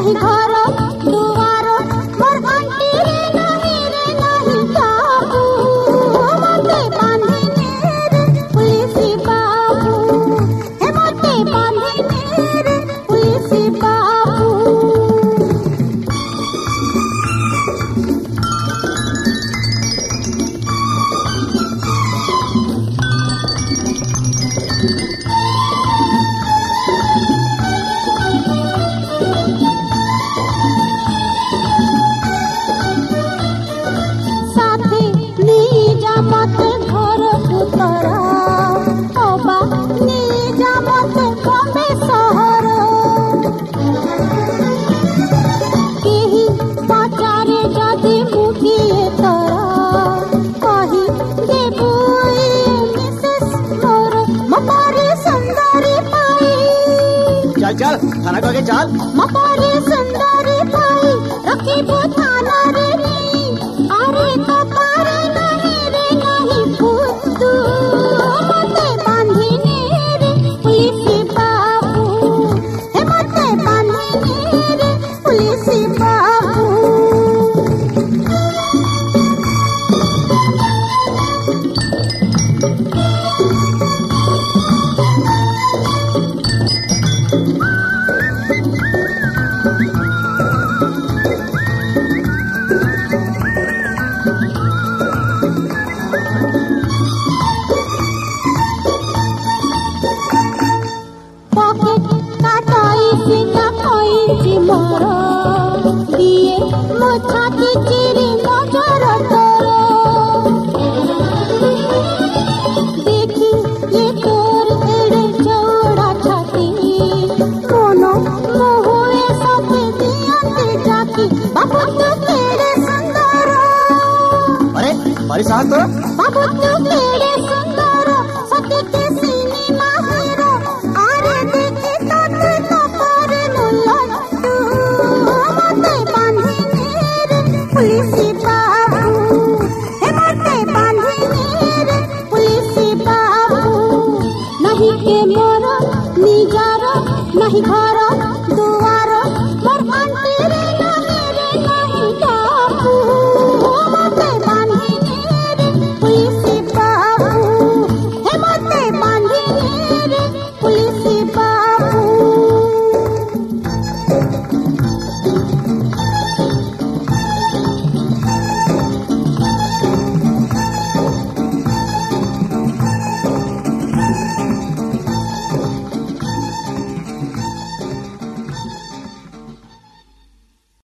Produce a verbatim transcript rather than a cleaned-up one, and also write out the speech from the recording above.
नहीं घर दुआर मोर घंटी रे नहीं रे नहीं बाबू मते बांधिने रे पुलिस बाबू हे मते बांधिने रे पुलिस बाबू। साथे नीजा मत घर उतरा ओबा नीजा मत बम्बे शहर केही पाचारे जदि मुखिए तोरा कही देबुई मिसेस मोर मपारी सुंदरी पाई। चल चल थाना को आगे चल। मपारी सुंदरी पाई रखिबो थाना रे अरे कपारे नहीं रे नहीं भूतू मते बांधिने रे पुलिस बाबू हे मते बांधिने रे पुलिस बाबू। छाती चिरी नजर तोर देखी ये तोर एड़े चौड़ा छाती कोनो मोहुए सते दियते जाकी बाबू तो तेरे सुंदर। अरे हमारी सास तो